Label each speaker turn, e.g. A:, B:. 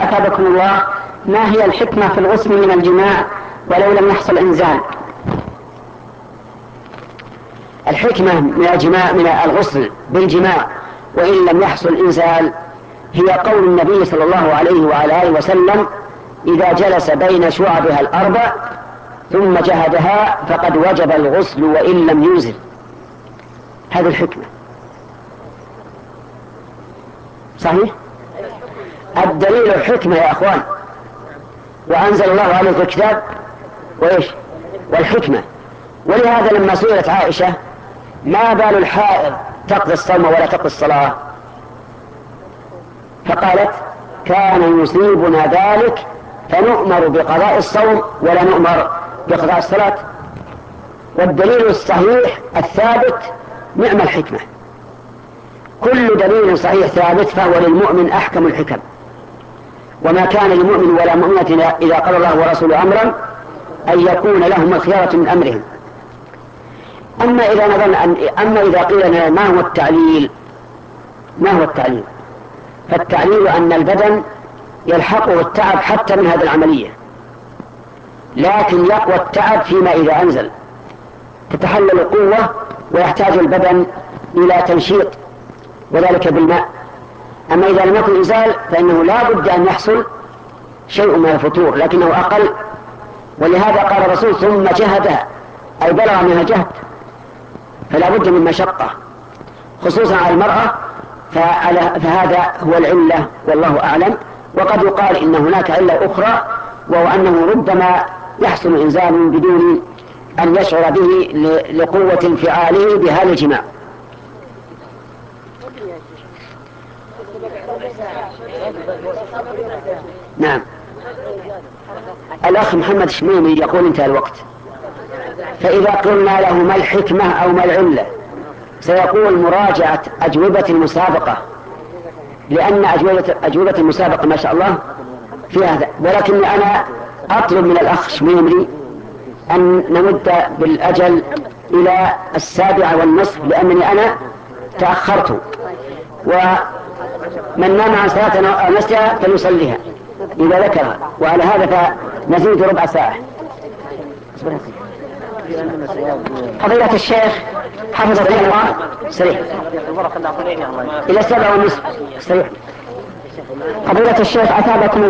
A: أثابكم الله، ما هي الحكمة في الغسل من الجماع ولو لم يحصل إنزال؟ الحكمة من الجماع، من الغسل بالجماع وإن لم يحصل إنزال، هي قول النبي صلى الله عليه وعلى آله وسلم: إذا جلس بين شعبها الأربع ثم جهدها فقد وجب الغسل وإن لم ينزل. هذه الحكمة. صحيح؟ الدليل الحكمة يا أخوان، وأنزل الله عليك الكتاب وإيش؟ والحكمة. ولهذا لما سئلت عائشة: ما بال الحائض تقضي الصوم ولا تقضي الصلاة؟ فقالت: كان يصيبنا ذلك فنؤمر بقضاء الصوم ولا نؤمر بقضاء الصلاة. والدليل الصحيح الثابت نعم الحكمة. كل دليل صحيح ثابت فهو للمؤمن أحكم الحكم. وما كان للمؤمن ولا مؤمنة إذا قضى الله ورسوله أمرا أن يكون لهم الخيارة من أمرهم. أما إذا قيل لنا ما هو التعليل؟ ما هو التعليل؟ فالتعليل أن البدن يلحقه التعب حتى من هذه العملية، لكن يقوى التعب فيما إذا أنزل، تتحلل القوة ويحتاج البدن إلى تنشيط وذلك بالماء. أما إذا لم يكن إنزال فإنه لا بد أن يحصل شيء من الفتور لكنه أقل. ولهذا قال الرسول: ثم جهدها، أي بلغ منها جهد، فلا بد من مشقة خصوصا على المرأة. فهذا هو العلة والله أعلم. وقد يقال إن هناك علة أخرى، وهو أنه ربما يحصل إنزال بدون أن يشعر به لقوة انفعاله بهذا الجماع. نعم. الأخ محمد شميمي يقول: انتهى الوقت. فإذا قلنا له ما الحكمة أو ما العلة سيقول: مراجعة أجوبة المسابقة، لأن أجوبة المسابقة ما شاء الله في هذا. ولكني أنا أطلب من الأخ شميمي أن نمد بالأجل إلى 7:30 لأنني أنا تأخرت، ومن نام عن صلاة أو نسيها فليصليها إذا ذكرها، وعلى هذا فنزيد ربع ساعة. فضيلة الشيخ حفظه الله سريع إلى 7:30 سريع. فضيلة الشيخ أثابكم